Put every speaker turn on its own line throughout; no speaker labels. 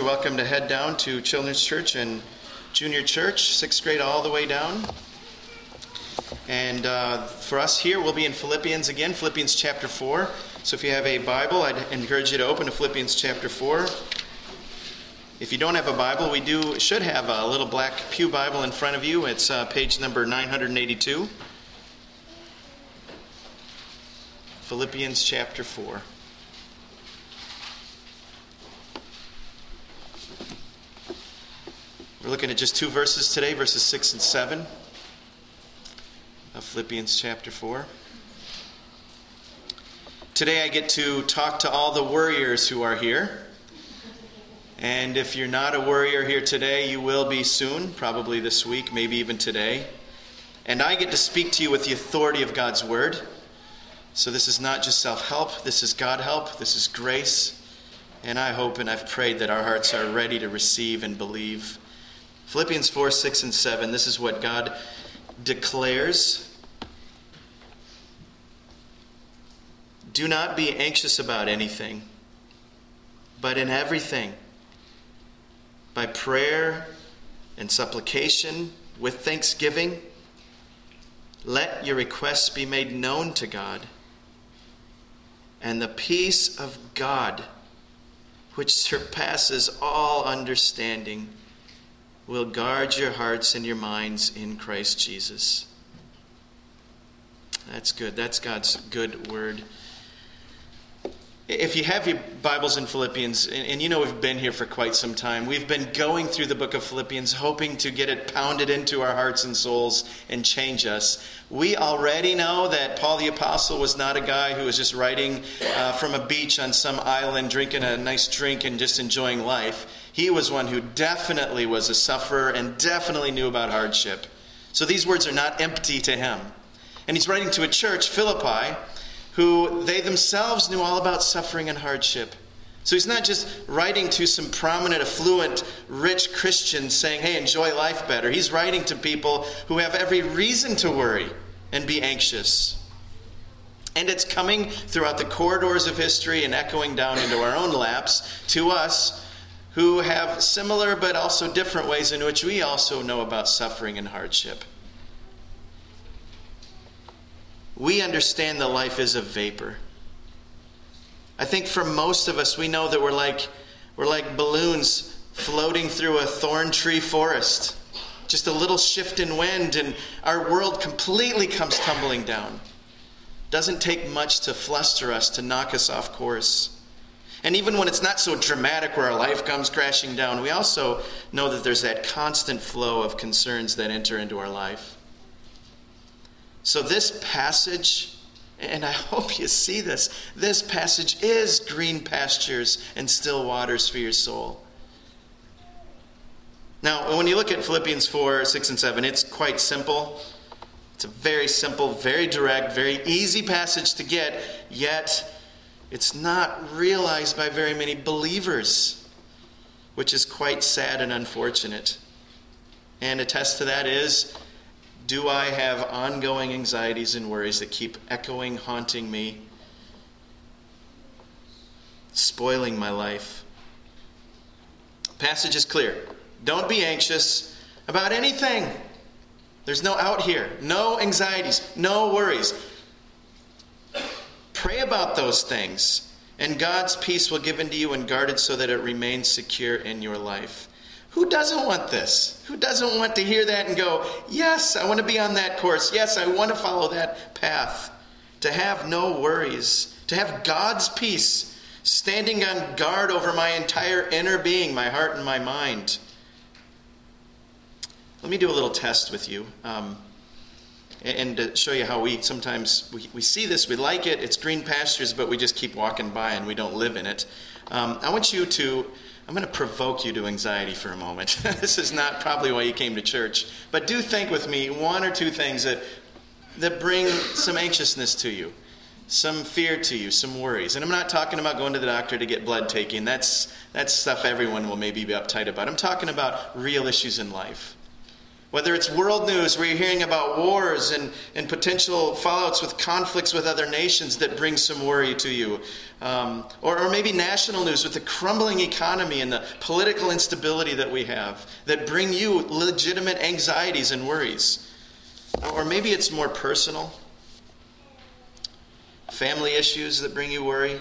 You're welcome to head down to Children's Church and Junior Church, 6th grade all the way down. And for us here, we'll be in Philippians again, Philippians chapter 4. So if you have a Bible, I'd encourage you to open to Philippians chapter 4. If you don't have a Bible, we should have a little black pew Bible in front of you. It's page number 982. Philippians chapter 4. We're looking at just two verses today, verses 6 and 7 of Philippians chapter 4. Today I get to talk to all the worriers who are here. And if you're not a worrier here today, you will be soon, probably this week, maybe even today. And I get to speak to you with the authority of God's Word. So this is not just self-help, this is God help, this is grace. And I hope and I've prayed that our hearts are ready to receive and believe. Philippians 4, 6, and 7, this is what God declares. Do not be anxious about anything, but in everything, by prayer and supplication, with thanksgiving, let your requests be made known to God. And the peace of God, which surpasses all understanding, will guard your hearts and your minds in Christ Jesus. That's good. That's God's good word. If you have your Bibles in Philippians, and you know we've been here for quite some time, we've been going through the book of Philippians, hoping to get it pounded into our hearts and souls and change us. We already know that Paul the Apostle was not a guy who was just writing from a beach on some island, drinking a nice drink and just enjoying life. He was one who definitely was a sufferer and definitely knew about hardship. So these words are not empty to him. And he's writing to a church, Philippi, who they themselves knew all about suffering and hardship. So he's not just writing to some prominent, affluent, rich Christians saying, hey, enjoy life better. He's writing to people who have every reason to worry and be anxious. And it's coming throughout the corridors of history and echoing down into our own laps to us who have similar but also different ways in which we also know about suffering and hardship. We understand that life is a vapor. I think for most of us, we know that we're like balloons floating through a thorn tree forest. Just a little shift in wind and our world completely comes tumbling down. Doesn't take much to fluster us, to knock us off course. And even when it's not so dramatic where our life comes crashing down, we also know that there's that constant flow of concerns that enter into our life. So this passage, and I hope you see this passage is green pastures and still waters for your soul. Now, when you look at Philippians 4, 6, and 7, it's quite simple. It's a very simple, very direct, very easy passage to get, yet it's not realized by very many believers, which is quite sad and unfortunate. And a test to that is, do I have ongoing anxieties and worries that keep echoing, haunting me, spoiling my life? The passage is clear. Don't be anxious about anything. There's no out here, no anxieties, no worries. Pray about those things, and God's peace will give into you and guarded so that it remains secure in your life. Who doesn't want this? Who doesn't want to hear that and go, yes, I want to be on that course. Yes, I want to follow that path. To have no worries. To have God's peace standing on guard over my entire inner being, my heart and my mind. Let me do a little test with you. And to show you how we sometimes see this, we like it, it's green pastures, but we just keep walking by and we don't live in it. I'm going to provoke you to anxiety for a moment. This is not probably why you came to church, but do think with me one or two things that bring some anxiousness to you, some fear to you, some worries. And I'm not talking about going to the doctor to get blood taken. That's stuff everyone will maybe be uptight about. I'm talking about real issues in life. Whether it's world news where you're hearing about wars and potential fallouts with conflicts with other nations that bring some worry to you. Or maybe national news with the crumbling economy and the political instability that we have that bring you legitimate anxieties and worries. Or maybe it's more personal. Family issues that bring you worry.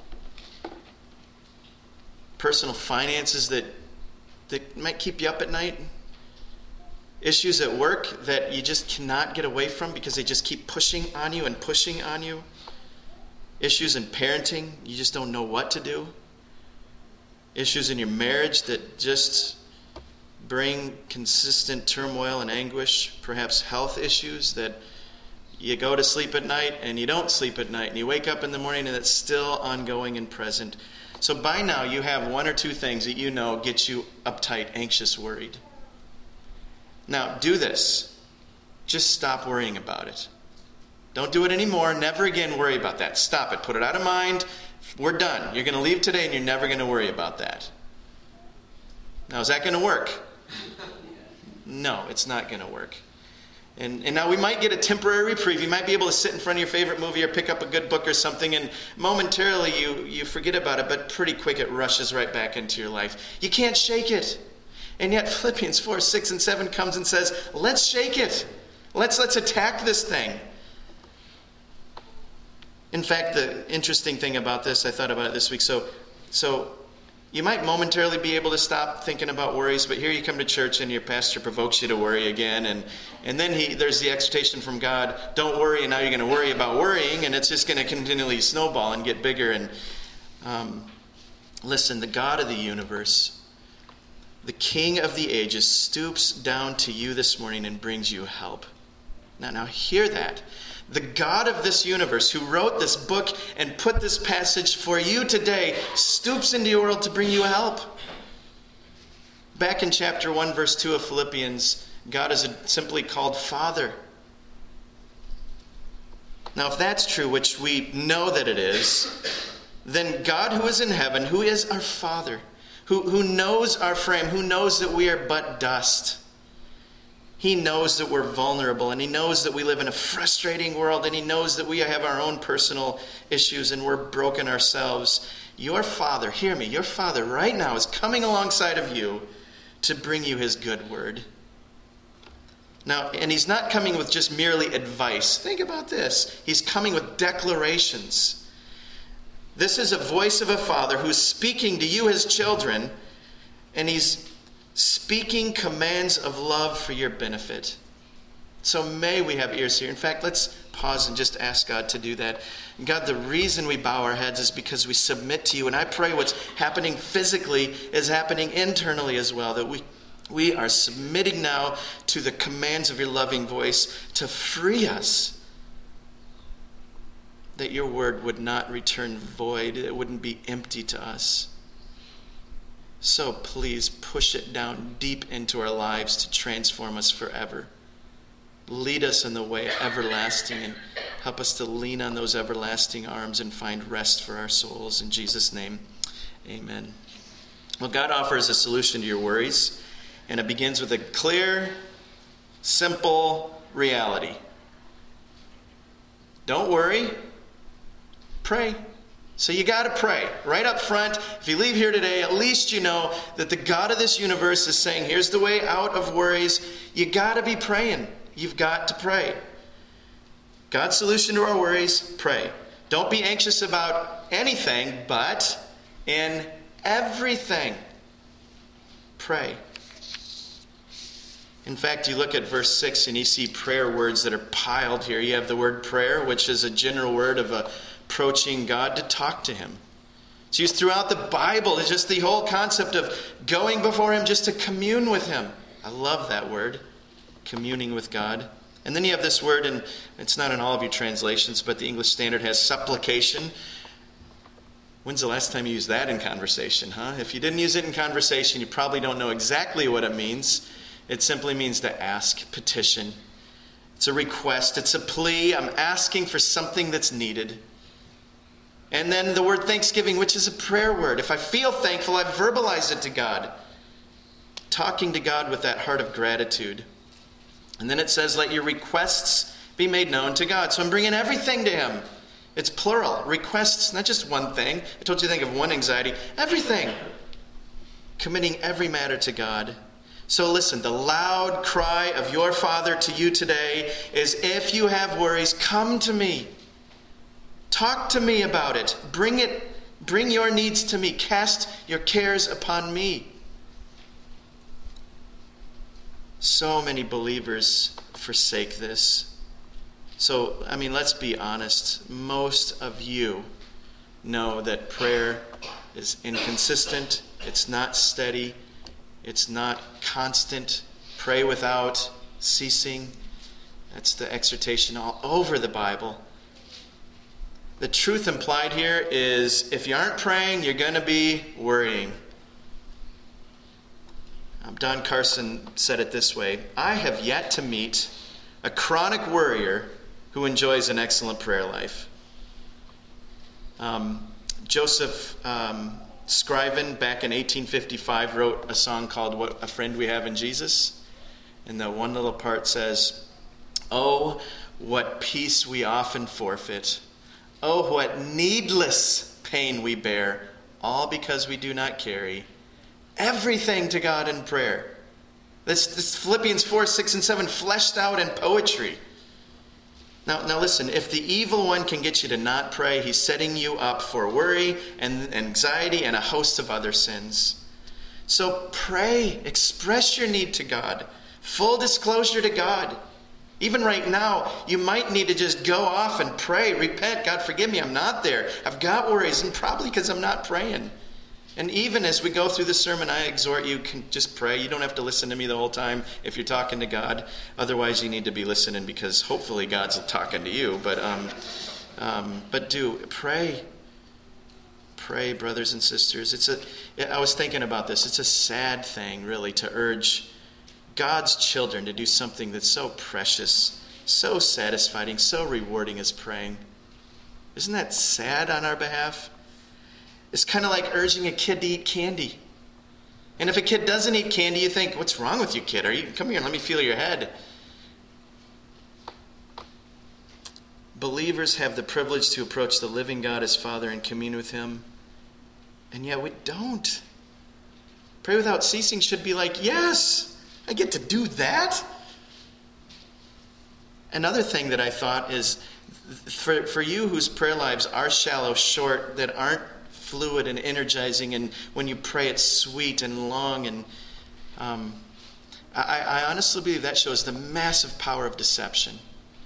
Personal finances that might keep you up at night. Issues at work that you just cannot get away from because they just keep pushing on you and pushing on you. Issues in parenting, you just don't know what to do. Issues in your marriage that just bring consistent turmoil and anguish. Perhaps health issues that you go to sleep at night and you don't sleep at night and you wake up in the morning and it's still ongoing and present. So by now you have one or two things that you know get you uptight, anxious, worried. Now do this. Just stop worrying about it. Don't do it anymore. Never again worry about that. Stop it. Put it out of mind. We're done. You're going to leave today and you're never going to worry about that. Now is that going to work? No, it's not going to work. And now we might get a temporary reprieve. You might be able to sit in front of your favorite movie or pick up a good book or something, and momentarily you forget about it, but pretty quick it rushes right back into your life. You can't shake it. And yet Philippians 4, 6, and 7 comes and says, let's shake it. Let's attack this thing. In fact, the interesting thing about this, I thought about it this week, so you might momentarily be able to stop thinking about worries, but here you come to church and your pastor provokes you to worry again, and then there's the exhortation from God, don't worry, and now you're going to worry about worrying, and it's just going to continually snowball and get bigger. And listen, the God of the universe, the King of the ages, stoops down to you this morning and brings you help. Now hear that. The God of this universe who wrote this book and put this passage for you today stoops into your world to bring you help. Back in chapter 1, verse 2 of Philippians, God is simply called Father. Now, if that's true, which we know that it is, then God who is in heaven, who is our Father, who knows our frame, who knows that we are but dust, He knows that we're vulnerable, and He knows that we live in a frustrating world, and He knows that we have our own personal issues and we're broken ourselves. Your Father, hear me, your Father right now is coming alongside of you to bring you His good word. Now, and He's not coming with just merely advice. Think about this. He's coming with declarations. This is a voice of a Father who's speaking to you, His children, and He's speaking commands of love for your benefit. So may we have ears here. In fact, let's pause and just ask God to do that. God, the reason we bow our heads is because we submit to you. And I pray what's happening physically is happening internally as well. That we are submitting now to the commands of your loving voice to free us. That your word would not return void. It wouldn't be empty to us. So please push it down deep into our lives to transform us forever. Lead us in the way everlasting and help us to lean on those everlasting arms and find rest for our souls. In Jesus' name, amen. Well, God offers a solution to your worries, and it begins with a clear, simple reality. Don't worry, pray. So you got to pray right up front. If you leave here today, at least you know that the God of this universe is saying, here's the way out of worries. You got to be praying. You've got to pray. God's solution to our worries, pray. Don't be anxious about anything, but in everything, pray. In fact, you look at verse 6 and you see prayer words that are piled here. You have the word prayer, which is a general word of approaching God to talk to Him. It's used throughout the Bible. It's just the whole concept of going before Him just to commune with Him. I love that word, communing with God. And then you have this word, and it's not in all of your translations, but the English Standard has supplication. When's the last time you used that in conversation, huh? If you didn't use it in conversation, you probably don't know exactly what it means. It simply means to ask, petition. It's a request. It's a plea. I'm asking for something that's needed. And then the word thanksgiving, which is a prayer word. If I feel thankful, I verbalize it to God. Talking to God with that heart of gratitude. And then it says, let your requests be made known to God. So I'm bringing everything to him. It's plural. Requests, not just one thing. I told you to think of one anxiety. Everything. Committing every matter to God. So listen, the loud cry of your Father to you today is, if you have worries, come to me. Talk to me about it. Bring your needs to me. Cast your cares upon me. So many believers forsake this. So, let's be honest. Most of you know that prayer is inconsistent. It's not steady. It's not constant. Pray without ceasing. That's the exhortation all over the Bible. The truth implied here is, if you aren't praying, you're going to be worrying. Don Carson said it this way: I have yet to meet a chronic worrier who enjoys an excellent prayer life. Joseph Scriven, back in 1855, wrote a song called What a Friend We Have in Jesus. And the one little part says, oh, what peace we often forfeit. Oh, what needless pain we bear, all because we do not carry everything to God in prayer. This Philippians 4, 6, and 7 fleshed out in poetry. Now listen, if the evil one can get you to not pray, he's setting you up for worry and anxiety and a host of other sins. So pray, express your need to God, full disclosure to God. Even right now, you might need to just go off and pray, repent, God forgive me, I'm not there. I've got worries, and probably because I'm not praying. And even as we go through the sermon, I exhort you, can just pray. You don't have to listen to me the whole time if you're talking to God. Otherwise, you need to be listening, because hopefully God's talking to you. But do pray. Pray, brothers and sisters. I was thinking about this. It's a sad thing, really, to urge God's children to do something that's so precious, so satisfying, so rewarding as praying. Isn't that sad on our behalf? It's kind of like urging a kid to eat candy. And if a kid doesn't eat candy, you think, what's wrong with you, kid? Come here, let me feel your head. Believers have the privilege to approach the living God as Father and commune with him. And yet we don't. Pray without ceasing should be like, yes, I get to do that. Another thing that I thought is, for you whose prayer lives are shallow, short, that aren't fluid and energizing, and when you pray it's sweet and long, and I honestly believe that shows the massive power of deception.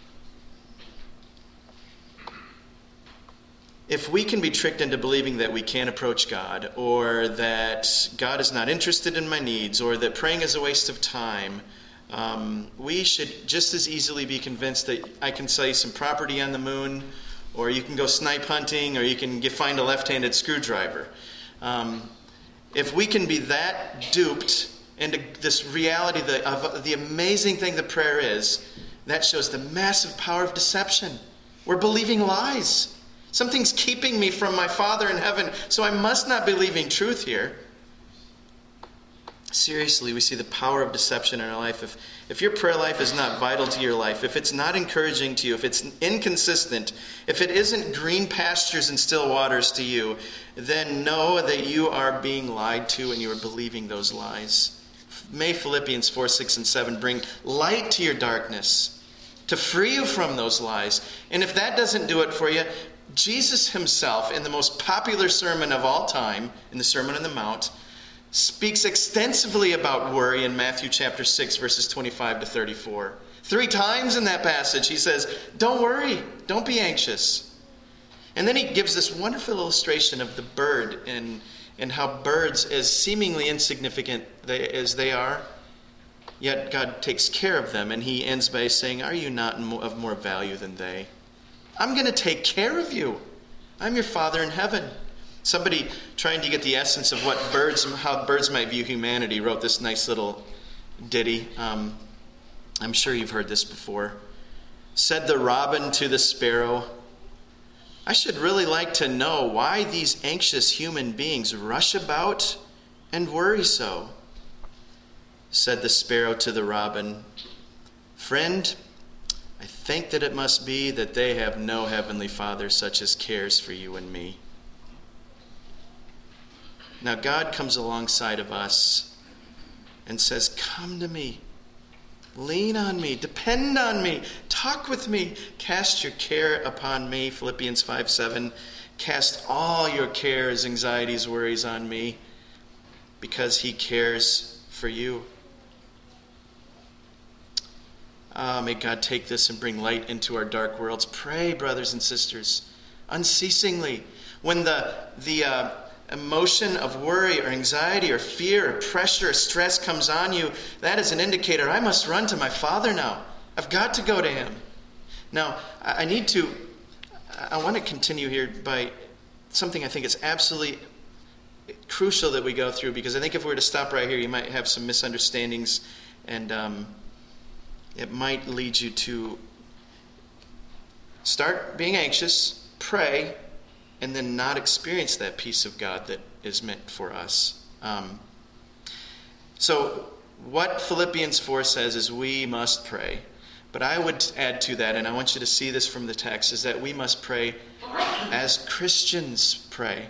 If we can be tricked into believing that we can't approach God, or that God is not interested in my needs, or that praying is a waste of time, we should just as easily be convinced that I can sell you some property on the moon, or you can go snipe hunting, or you can find a left-handed screwdriver. If we can be that duped into this reality of the amazing thing that prayer is, that shows the massive power of deception. We're believing lies. Something's keeping me from my Father in heaven, so I must not be believing truth here. Seriously, we see the power of deception in our life. If your prayer life is not vital to your life, if it's not encouraging to you, if it's inconsistent, if it isn't green pastures and still waters to you, then know that you are being lied to and you are believing those lies. May Philippians 4, 6, and 7 bring light to your darkness, to free you from those lies. And if that doesn't do it for you, Jesus himself, in the most popular sermon of all time, in the Sermon on the Mount, speaks extensively about worry in Matthew chapter 6, verses 25 to 34. 3 times in that passage he says, don't worry, don't be anxious. And then he gives this wonderful illustration of the bird and how birds, as seemingly insignificant as they are, yet God takes care of them. And he ends by saying, are you not of more value than they? I'm going to take care of you. I'm your Father in heaven. Somebody trying to get the essence of how birds might view humanity wrote this nice little ditty. I'm sure you've heard this before. Said the robin to the sparrow, I should really like to know why these anxious human beings rush about and worry so. Said the sparrow to the robin, Friend, I think that it must be that they have no heavenly Father such as cares for you and me. Now God comes alongside of us and says, come to me. Lean on me. Depend on me. Talk with me. Cast your care upon me. Philippians 5:7. Cast all your cares, anxieties, worries on me because he cares for you. May God take this and bring light into our dark worlds. Pray, brothers and sisters, unceasingly. When the emotion of worry or anxiety or fear or pressure or stress comes on you, that is an indicator. I must run to my Father now. I've got to go to him. Now, I want to continue here by something I think is absolutely crucial that we go through, because I think if we were to stop right here, you might have some misunderstandings, and it might lead you to start being anxious, pray, and then not experience that peace of God that is meant for us. So what Philippians 4 says is we must pray. But I would add to that, and I want you to see this from the text, is that we must pray as Christians pray.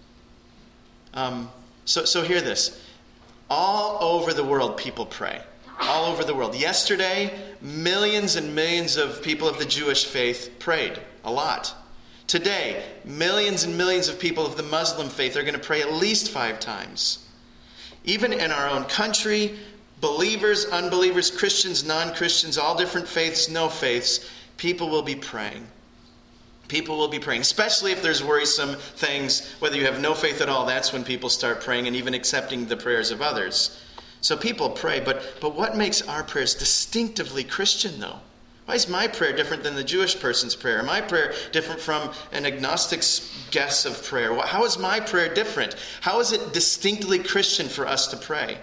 So hear this. All over the world, people pray. All over the world. Yesterday, millions and millions of people of the Jewish faith prayed. A lot. Today, millions and millions of people of the Muslim faith are going to pray at least 5 times. Even in our own country, believers, unbelievers, Christians, non-Christians, all different faiths, no faiths, people will be praying. People will be praying, especially if there's worrisome things. Whether you have no faith at all, that's when people start praying and even accepting the prayers of others. So people pray, but what makes our prayers distinctively Christian, though? Why is my prayer different than the Jewish person's prayer? My prayer different from an agnostic's guess of prayer? How is my prayer different? How is it distinctly Christian for us to pray?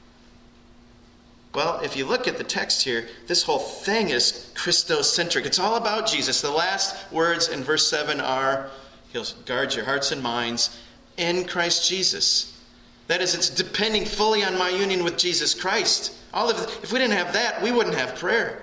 Well, if you look at the text here, this whole thing is Christocentric. It's all about Jesus. The last words in verse 7 are, he'll guard your hearts and minds in Christ Jesus. That is, it's depending fully on my union with Jesus Christ. If we didn't have that, we wouldn't have prayer.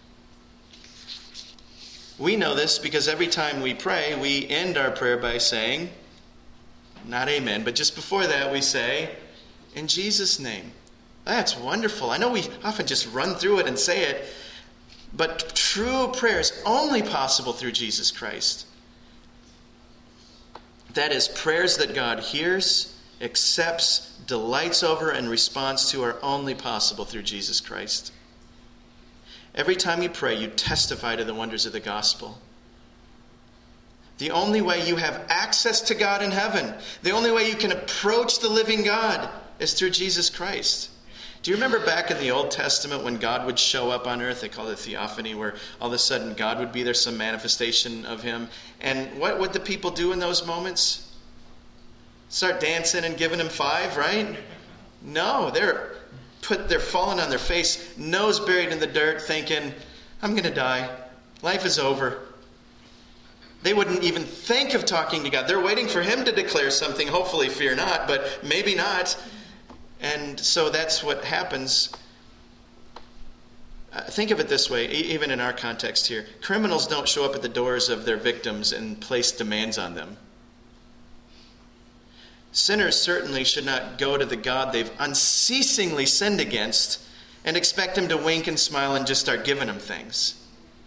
We know this because every time we pray, we end our prayer by saying, not amen, but just before that we say, in Jesus' name. That's wonderful. I know we often just run through it and say it, but true prayer is only possible through Jesus Christ. That is, prayers that God hears, accepts, delights over, and responds to are only possible through Jesus Christ. Every time you pray, you testify to the wonders of the gospel. The only way you have access to God in heaven, the only way you can approach the living God is through Jesus Christ. Do you remember back in the Old Testament when God would show up on earth? They call it theophany, where all of a sudden God would be there, some manifestation of him. And what would the people do in those moments? Start dancing and giving him 5, right? No, they're falling on their face, nose buried in the dirt, thinking, I'm going to die. Life is over. They wouldn't even think of talking to God. They're waiting for him to declare something. Hopefully, fear not, but maybe not. And so that's what happens. Think of it this way, even in our context here. Criminals don't show up at the doors of their victims and place demands on them. Sinners certainly should not go to the God they've unceasingly sinned against and expect him to wink and smile and just start giving them things.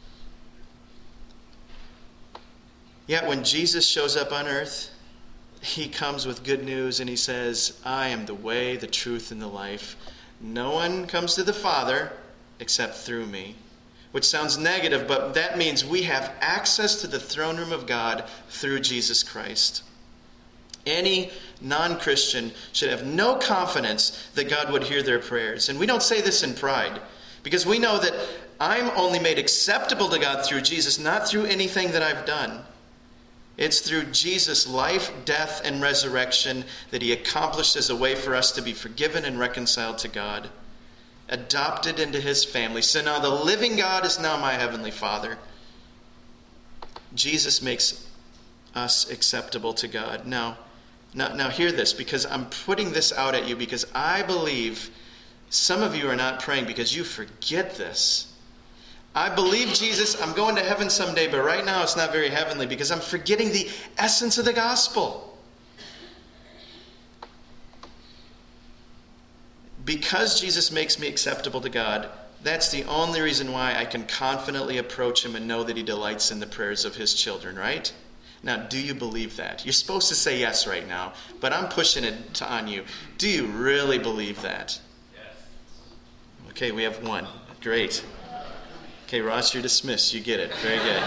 Yet when Jesus shows up on earth, he comes with good news and he says, I am the way, the truth, and the life. No one comes to the Father except through me. Which sounds negative, but that means we have access to the throne room of God through Jesus Christ. Any non-Christian should have no confidence that God would hear their prayers. And we don't say this in pride, because we know that I'm only made acceptable to God through Jesus, not through anything that I've done. It's through Jesus' life, death, and resurrection that he accomplished as a way for us to be forgiven and reconciled to God, adopted into his family. So now the living God is now my heavenly Father. Jesus makes us acceptable to God. Now hear this, because I'm putting this out at you because I believe some of you are not praying because you forget this. I believe Jesus, I'm going to heaven someday, but right now it's not very heavenly because I'm forgetting the essence of the gospel. Because Jesus makes me acceptable to God, that's the only reason why I can confidently approach him and know that he delights in the prayers of his children, right? Now, do you believe that? You're supposed to say yes right now, but I'm pushing it on you. Do you really believe that? Yes. Okay, we have one. Great. Okay, Ross, you're dismissed. You get it. Very good.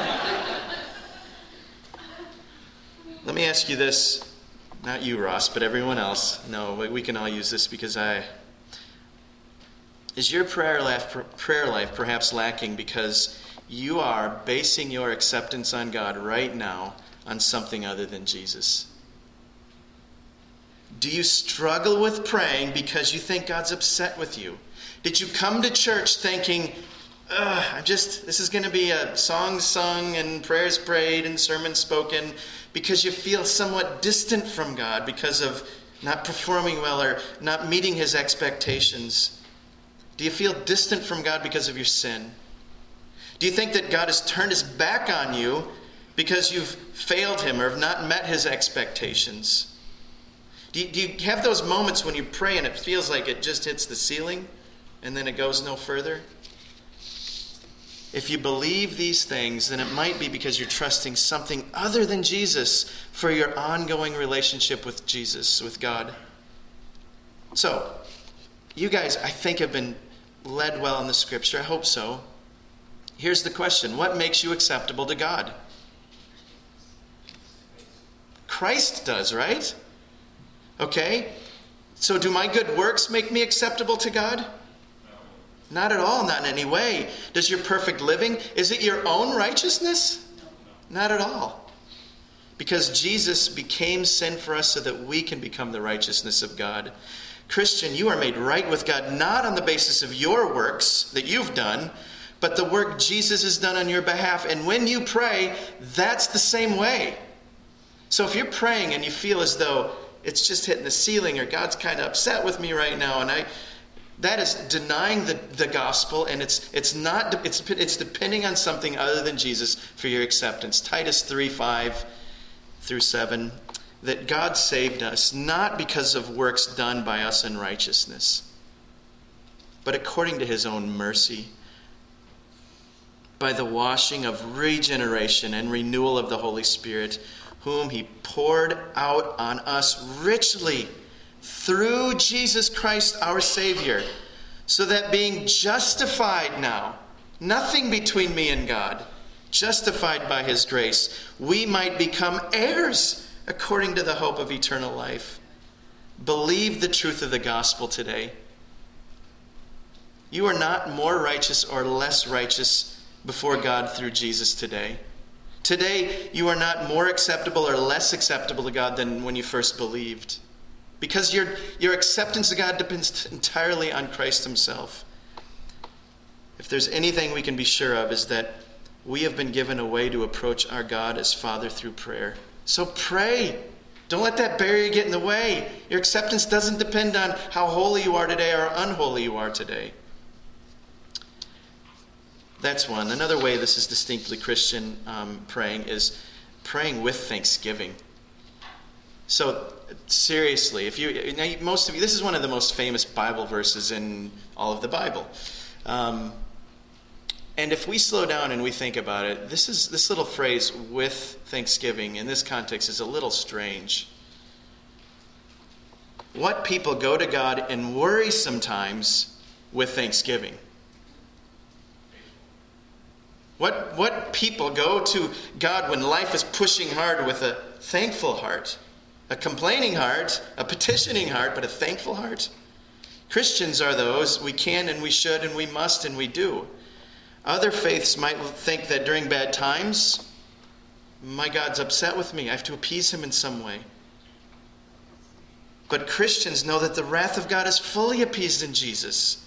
Let me ask you this. Not you, Ross, but everyone else. No, we can all use this because Is your prayer life perhaps lacking because you are basing your acceptance on God right now on something other than Jesus? Do you struggle with praying because you think God's upset with you? Did you come to church thinking, this is going to be a song sung and prayers prayed and sermons spoken because you feel somewhat distant from God because of not performing well or not meeting his expectations? Do you feel distant from God because of your sin? Do you think that God has turned his back on you because you've failed him or have not met his expectations? Do you have those moments when you pray and it feels like it just hits the ceiling and then it goes no further? If you believe these things, then it might be because you're trusting something other than Jesus for your ongoing relationship with Jesus, with God. So, you guys, I think, have been led well in the scripture. I hope so. Here's the question. What makes you acceptable to God? Christ does, right? Okay. So do my good works make me acceptable to God? No. Not at all. Not in any way. Does your perfect living, is it your own righteousness? No. Not at all. Because Jesus became sin for us so that we can become the righteousness of God. Christian, you are made right with God not on the basis of your works that you've done, but the work Jesus has done on your behalf. And when you pray, that's the same way. So if you're praying and you feel as though it's just hitting the ceiling or God's kind of upset with me right now, and that is denying the gospel, and it's depending on something other than Jesus for your acceptance. Titus 3:5-7. That God saved us not because of works done by us in righteousness, but according to his own mercy, by the washing of regeneration and renewal of the Holy Spirit, whom he poured out on us richly through Jesus Christ our Savior, so that being justified now, nothing between me and God, justified by his grace, we might become heirs according to the hope of eternal life. Believe the truth of the gospel today. You are not more righteous or less righteous before God through Jesus today. Today, you are not more acceptable or less acceptable to God than when you first believed. Because your acceptance of God depends entirely on Christ himself. If there's anything we can be sure of, is that we have been given a way to approach our God as Father through prayer. So pray. Don't let that barrier get in the way. Your acceptance doesn't depend on how holy you are today or unholy you are today. That's one. Another way this is distinctly Christian praying is praying with thanksgiving. So seriously, most of you, this is one of the most famous Bible verses in all of the Bible. And if we slow down and we think about it, this little phrase, with thanksgiving, in this context is a little strange. What people go to God and worry sometimes with thanksgiving? What people go to God when life is pushing hard with a thankful heart? A complaining heart, a petitioning heart, but a thankful heart? Christians are those we can and we should and we must and we do. Other faiths might think that during bad times, my God's upset with me. I have to appease him in some way. But Christians know that the wrath of God is fully appeased in Jesus.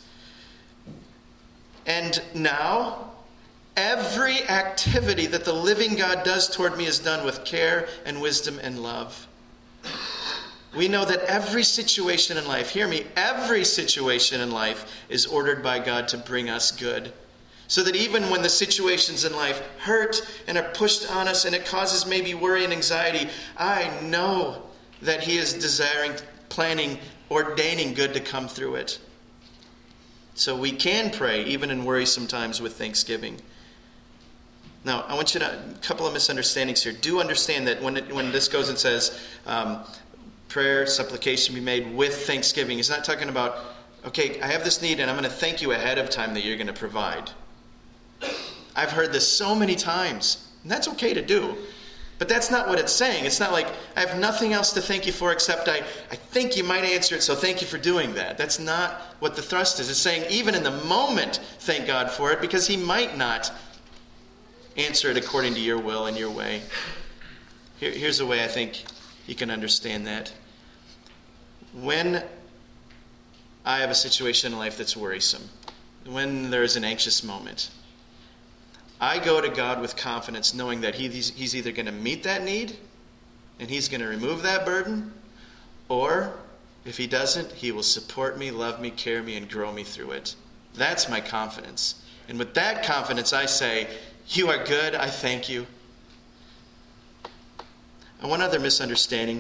And now, every activity that the living God does toward me is done with care and wisdom and love. We know that every situation in life, hear me, every situation in life is ordered by God to bring us good. So that even when the situations in life hurt and are pushed on us and it causes maybe worry and anxiety, I know that He is desiring, planning, ordaining good to come through it. So we can pray even in worrisome times with thanksgiving. Now, I want you to, a couple of misunderstandings here. Do understand that when this goes and says, prayer, supplication be made with thanksgiving, it's not talking about, okay, I have this need and I'm going to thank you ahead of time that you're going to provide. I've heard this so many times, and that's okay to do. But that's not what it's saying. It's not like, I have nothing else to thank you for except I think you might answer it, so thank you for doing that. That's not what the thrust is. It's saying even in the moment, thank God for it, because He might not answer it according to your will and your way. Here's a way I think you can understand that. When I have a situation in life that's worrisome, when there's an anxious moment, I go to God with confidence, knowing that He's either going to meet that need and He's going to remove that burden, or if He doesn't, He will support me, love me, carry me, and grow me through it. That's my confidence. And with that confidence, I say, you are good, I thank you. And one other misunderstanding.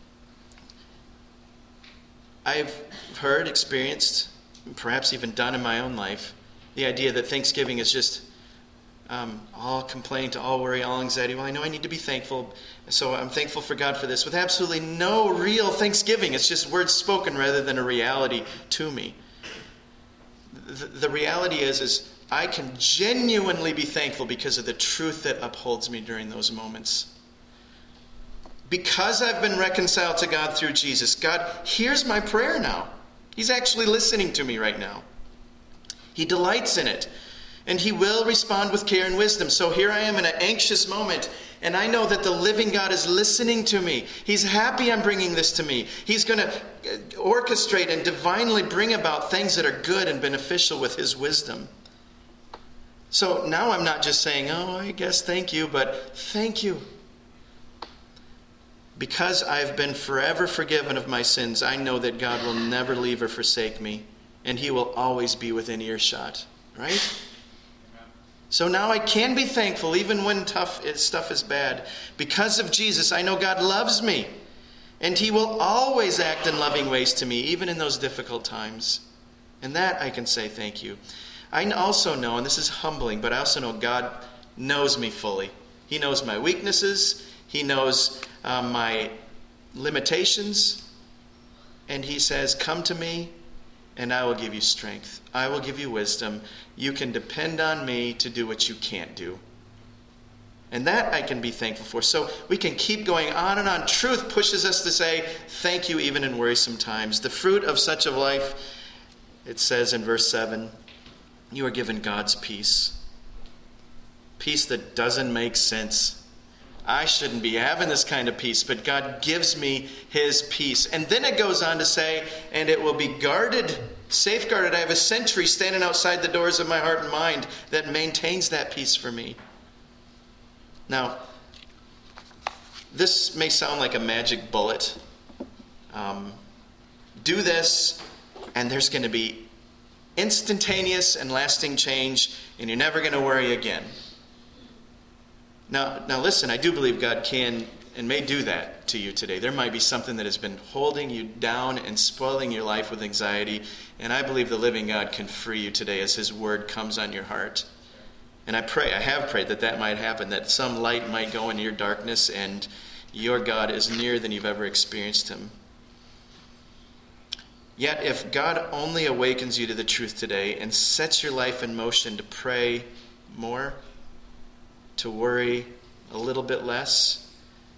I've heard, experienced, perhaps even done in my own life, the idea that Thanksgiving is just all complaint, all worry, all anxiety. Well, I know I need to be thankful, so I'm thankful for God for this, with absolutely no real thanksgiving. It's just words spoken rather than a reality to me. The reality is I can genuinely be thankful because of the truth that upholds me during those moments. Because I've been reconciled to God through Jesus, God hears my prayer now. He's actually listening to me right now. He delights in it. And He will respond with care and wisdom. So here I am in an anxious moment, and I know that the living God is listening to me. He's happy I'm bringing this to me. He's going to orchestrate and divinely bring about things that are good and beneficial with His wisdom. So now I'm not just saying, oh, I guess thank you, but thank you. Because I've been forever forgiven of my sins, I know that God will never leave or forsake me, and He will always be within earshot. Right? So now I can be thankful even when stuff is bad. Because of Jesus, I know God loves me. And He will always act in loving ways to me, even in those difficult times. And that I can say thank you. I also know, and this is humbling, but I also know God knows me fully. He knows my weaknesses. He knows my limitations. And He says, come to me, and I will give you strength. I will give you wisdom. You can depend on me to do what you can't do. And that I can be thankful for. So we can keep going on and on. Truth pushes us to say thank you even in worrisome times. The fruit of such a life, it says in verse 7, you are given God's peace. Peace that doesn't make sense. I shouldn't be having this kind of peace, but God gives me His peace. And then it goes on to say, and it will be guarded, safeguarded. I have a sentry standing outside the doors of my heart and mind that maintains that peace for me. Now, this may sound like a magic bullet. Do this, and there's going to be instantaneous and lasting change, and you're never going to worry again. Now listen, I do believe God can and may do that to you today. There might be something that has been holding you down and spoiling your life with anxiety, and I believe the living God can free you today as His word comes on your heart. And I have prayed that might happen, that some light might go in your darkness and your God is nearer than you've ever experienced Him. Yet if God only awakens you to the truth today and sets your life in motion to pray more, to worry a little bit less,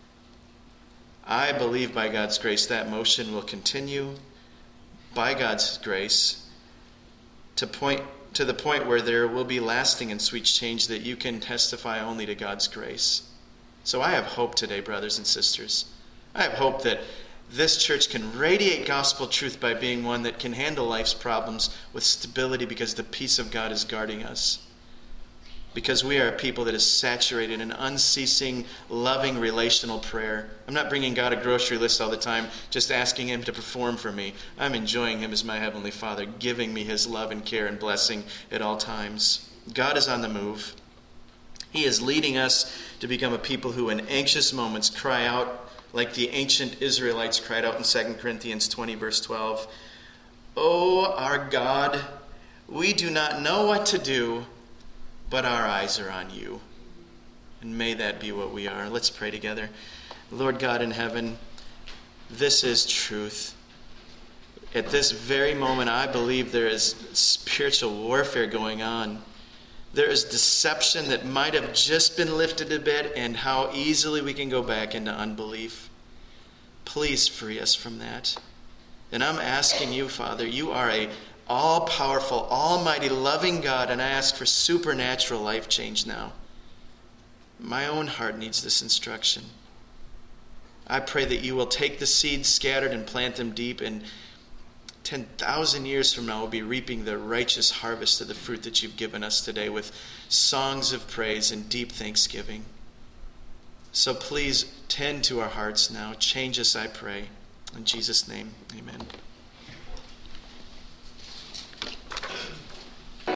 I believe by God's grace that motion will continue by God's grace to the point where there will be lasting and sweet change that you can testify only to God's grace. So I have hope today, brothers and sisters. I have hope that this church can radiate gospel truth by being one that can handle life's problems with stability because the peace of God is guarding us. Because we are a people that is saturated in unceasing, loving, relational prayer. I'm not bringing God a grocery list all the time, just asking Him to perform for me. I'm enjoying Him as my Heavenly Father, giving me His love and care and blessing at all times. God is on the move. He is leading us to become a people who in anxious moments cry out like the ancient Israelites cried out in 2 Corinthians 20, verse 12. "Oh, our God, we do not know what to do, but our eyes are on you." And may that be what we are. Let's pray together. Lord God in heaven, this is truth. At this very moment, I believe there is spiritual warfare going on. There is deception that might have just been lifted a bit, and how easily we can go back into unbelief. Please free us from that. And I'm asking you, Father, you are a all-powerful, almighty, loving God, and I ask for supernatural life change now. My own heart needs this instruction. I pray that you will take the seeds scattered and plant them deep, and 10,000 years from now we'll be reaping the righteous harvest of the fruit that you've given us today with songs of praise and deep thanksgiving. So please tend to our hearts now. Change us, I pray. In Jesus' name, amen.